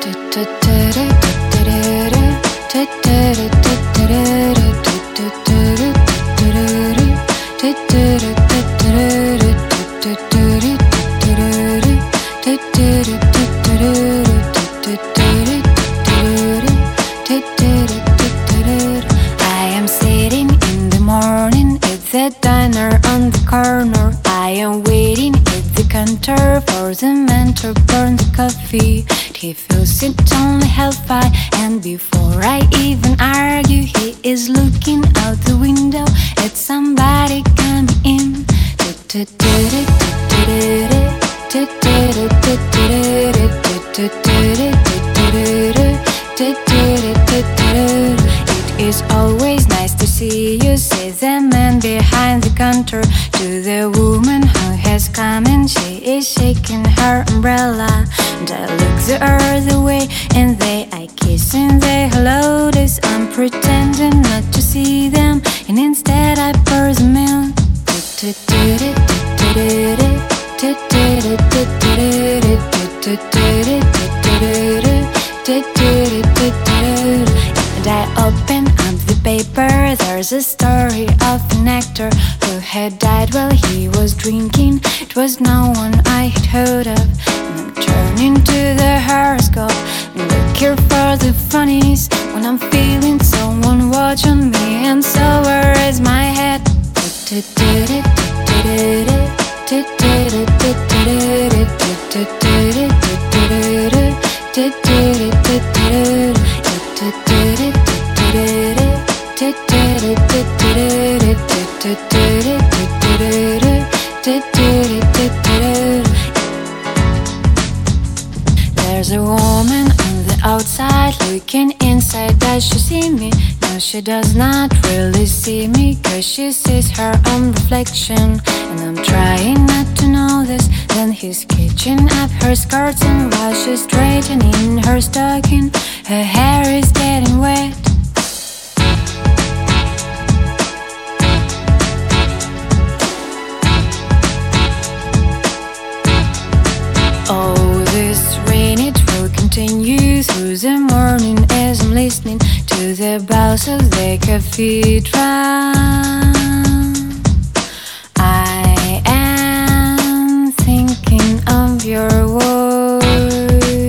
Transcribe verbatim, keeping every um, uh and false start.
am sitting in the morning at the diner on the corner. I am waiting at the counter for the man to burn the coffee. He feels it only half by, and before I even argue, he is looking out the window at somebody coming in. It is always nice to see you, says the man behind the counter to the woman who has come in. She is shaking her umbrella, and I look the other way, and they I kiss and they hello this. I'm pretending not to see them, and instead I pour the milk. And I open up the paper. There's a story of an actor who had died while he was drinking. It was no one I had heard of. And I'm turning to the horoscope, looking for the funnies when I'm feeling someone watching me. And so where is my head? There's a woman on the outside looking inside. Does she see me? No, she does not really see me, 'cause she sees her own reflection. And I'm trying not to notice. Then he's catching up her skirts, and while she's straightening her stocking, her hair is getting wet. Oh, this rain, it will continue through the morning as I'm listening to the bells of the cathedral. I am thinking of your voice.